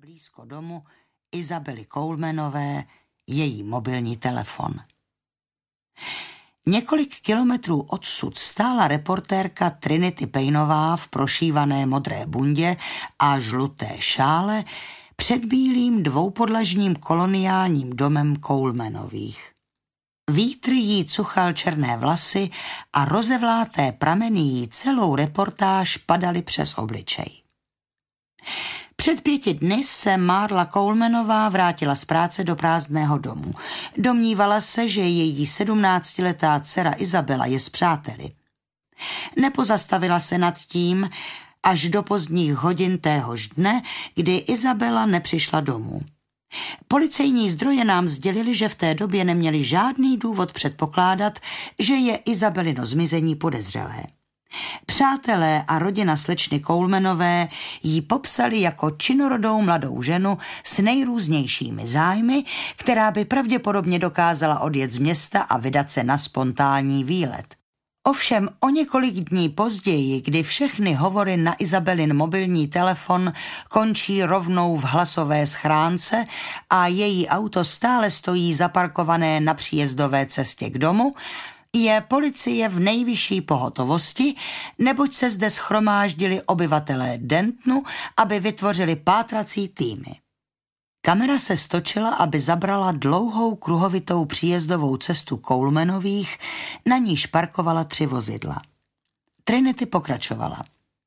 blízko domu Isabely Colemanové její mobilní telefon. Několik kilometrů odsud stála reportérka Trinity Payneová v prošívané modré bundě a žluté šále před bílým dvoupodlažním koloniálním domem Colemanových. Vítr jí cuchal černé vlasy a rozevláté prameny jí celou reportáž padaly přes obličej. Před 5 dny se Marla Colemanová vrátila z práce do prázdného domu. Domnívala se, že její 17letá dcera Isabela je s přáteli. Nepozastavila se nad tím až do pozdních hodin téhož dne, kdy Isabela nepřišla domů. Policejní zdroje nám sdělili, že v té době neměli žádný důvod předpokládat, že je Isabelino zmizení podezřelé. Přátelé a rodina slečny Colemanové jí popsali jako činorodou mladou ženu s nejrůznějšími zájmy, která by pravděpodobně dokázala odjet z města a vydat se na spontánní výlet. Ovšem o několik dní později, kdy všechny hovory na Isabelin mobilní telefon končí rovnou v hlasové schránce a její auto stále stojí zaparkované na příjezdové cestě k domu, je policie v nejvyšší pohotovosti, neboť se zde shromáždili obyvatelé Dentonu, aby vytvořili pátrací týmy. Kamera se stočila, aby zabrala dlouhou kruhovitou příjezdovou cestu Colemanových, na níž parkovala 3 vozidla. Trinity pokračovala.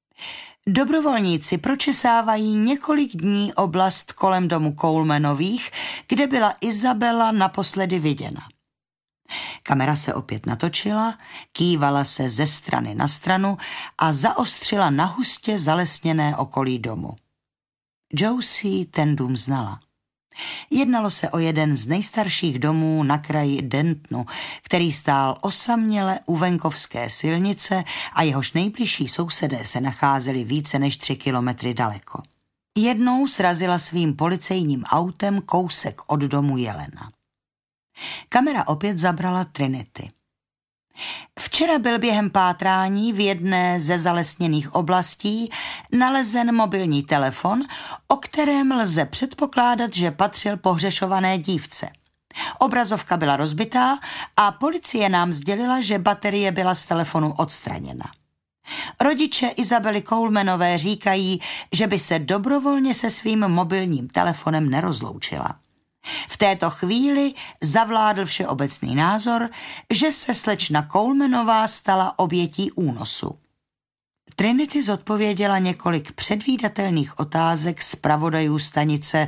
Dobrovolníci pročesávají několik dní oblast kolem domu Colemanových, kde byla Isabela naposledy viděna. Kamera se opět natočila, kývala se ze strany na stranu a zaostřila na hustě zalesněné okolí domu. Josie ten dům znala. Jednalo se o jeden z nejstarších domů na kraji Dentonu, který stál osaměle u venkovské silnice a jehož nejbližší sousedé se nacházeli více než 3 kilometry daleko. Jednou srazila svým policejním autem kousek od domu jelena. Kamera opět zabrala Trinity. Včera byl během pátrání v jedné ze zalesněných oblastí nalezen mobilní telefon, o kterém lze předpokládat, že patřil pohřešované dívce. Obrazovka byla rozbitá a policie nám sdělila, že baterie byla z telefonu odstraněna. Rodiče Isabely Colemanové říkají, že by se dobrovolně se svým mobilním telefonem nerozloučila. V této chvíli zavládl všeobecný názor, že se slečna Colemanová stala obětí únosu. Trinity zodpověděla několik předvídatelných otázek zpravodajů stanice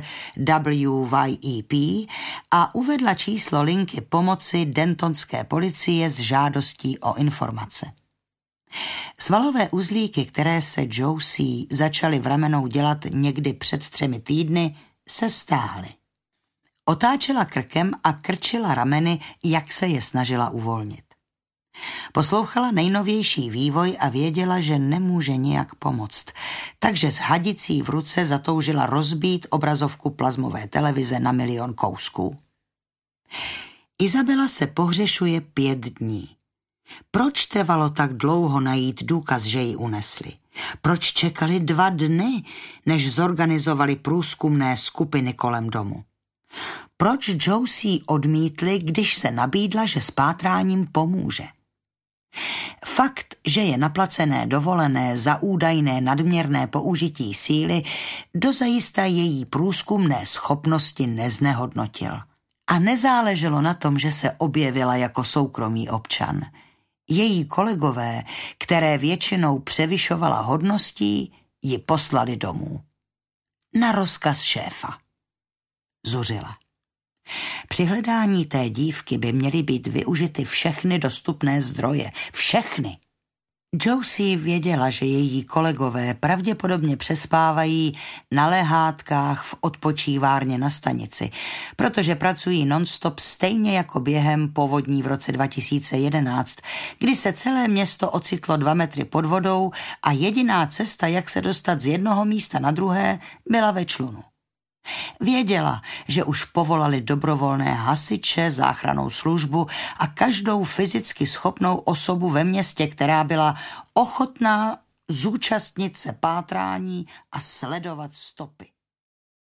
WYEP a uvedla číslo linky pomoci dentonské policie s žádostí o informace. Svalové uzlíky, které se Josie začaly v ramenou dělat někdy před 3 týdny, se stáhly. Otáčela krkem a krčila rameny, jak se je snažila uvolnit. Poslouchala nejnovější vývoj a věděla, že nemůže nijak pomoct, takže s hadicí v ruce zatoužila rozbít obrazovku plazmové televize na 1 000 000 kousků. Isabela se pohřešuje 5 dní. Proč trvalo tak dlouho najít důkaz, že ji unesli? Proč čekali 2 dny, než zorganizovali průzkumné skupiny kolem domu? Proč Josie odmítli, když se nabídla, že s pátráním pomůže? Fakt, že je na placené dovolené za údajné nadměrné použití síly, dozajista její průzkumné schopnosti neznehodnotil. A nezáleželo na tom, že se objevila jako soukromý občan. Její kolegové, které většinou převyšovala hodností, ji poslali domů. Na rozkaz šéfa. Zuřila. Při hledání té dívky by měly být využity všechny dostupné zdroje. Všechny. Josie věděla, že její kolegové pravděpodobně přespávají na lehátkách v odpočívárně na stanici, protože pracují non-stop stejně jako během povodní v roce 2011, kdy se celé město ocitlo 2 metry pod vodou a jediná cesta, jak se dostat z jednoho místa na druhé, byla ve člunu. Věděla, že už povolali dobrovolné hasiče, záchrannou službu a každou fyzicky schopnou osobu ve městě, která byla ochotná zúčastnit se pátrání a sledovat stopy.